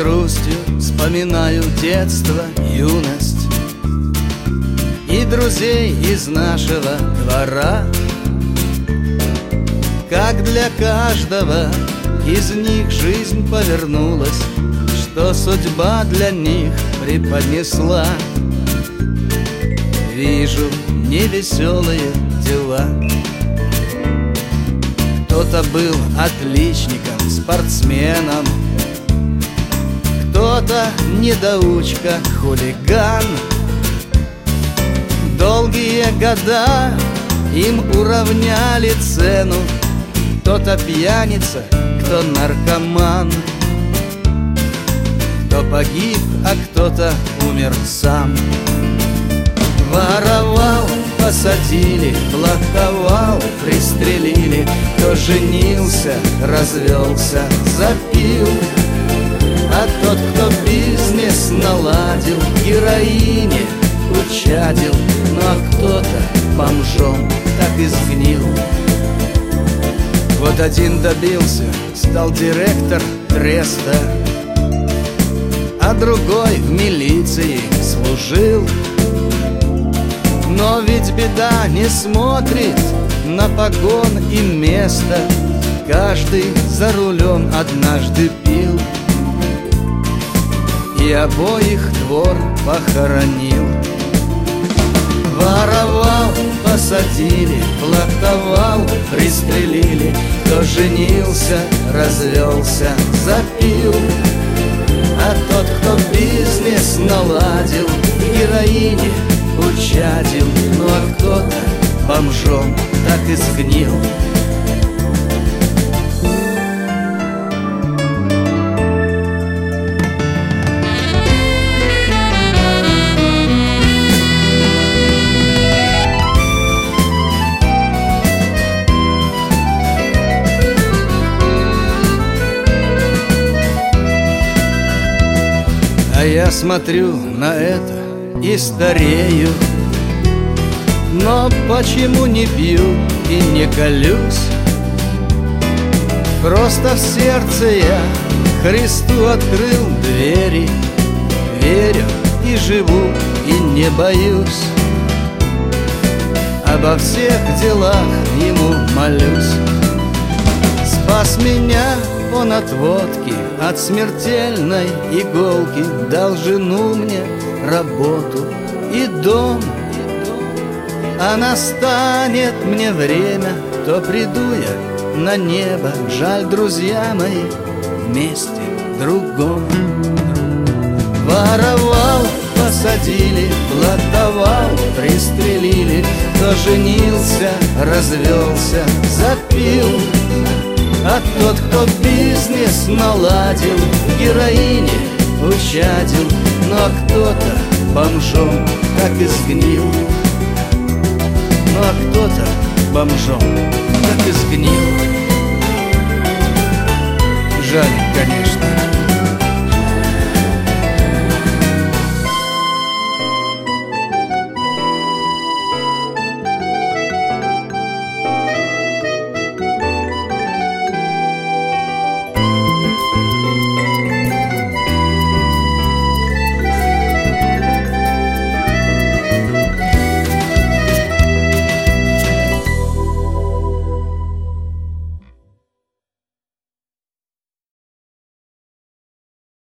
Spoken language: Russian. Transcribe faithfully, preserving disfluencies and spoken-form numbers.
грустью вспоминаю детство, юность и друзей из нашего двора. Как для каждого из них жизнь повернулась, что судьба для них преподнесла. Вижу невеселые дела. Кто-то был отличником, спортсменом, кто-то недоучка, хулиган. Долгие года им уравняли цену. Кто-то пьяница, кто наркоман, кто погиб, а кто-то умер сам. Воровал, посадили, плоховал, пристрелили. Кто женился, развелся, запил. А тот, кто бизнес наладил, героине учадил. Ну а кто-то бомжом так и сгнил. Вот один добился, стал директор треста, а другой в милиции служил. Но ведь беда не смотрит на погон и место. Каждый за рулем однажды пил и обоих двор похоронил. Воровал, посадили, плоховал, пристрелили. Кто женился, развелся, запил. А тот, кто бизнес наладил, героине учадил. Ну а кто-то бомжом так и сгнил. А я смотрю на это и старею. Но почему не пью и не колюсь? Просто в сердце я Христу открыл двери. Верю и живу, и не боюсь. Обо всех делах Ему молюсь. Спас меня Он от водки, от смертельной иголки. Дал жену мне, работу и дом. А настанет мне время, то приду я на небо. Жаль, друзья мои, вместе другом. Воровал, посадили, плотовал, пристрелили. Кто женился, развелся, запил. А тот, кто бизнес наладил, героине учадил. Ну а кто-то бомжом так и сгнил. Ну а кто-то бомжом так и сгнил. Жаль.